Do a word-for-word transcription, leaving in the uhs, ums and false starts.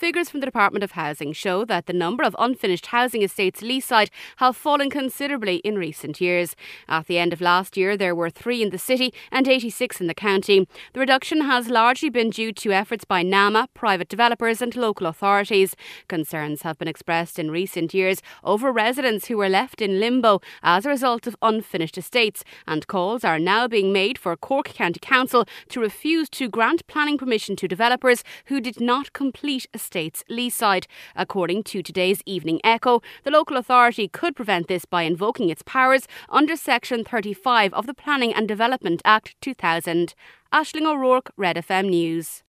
figures from the Department of Housing show that the number of unfinished housing estates leaside have fallen considerably in recent years. At the end of last year, there were three in the city and eighty-six in the county. The reduction has largely been due to efforts by NAMA, private developers and local authorities. Concerns have been expressed in recent years over residents who were left in limbo as a result of unfinished estates, and calls are now being made for Cork County Council to refuse to grant planning permission to developers who did not complete estates leaside. According to today's Evening Echo, the local authority could prevent this by invoking its powers under Section thirty-five of the Planning and Development Act two thousand. Aisling O'Rourke, Red F M News.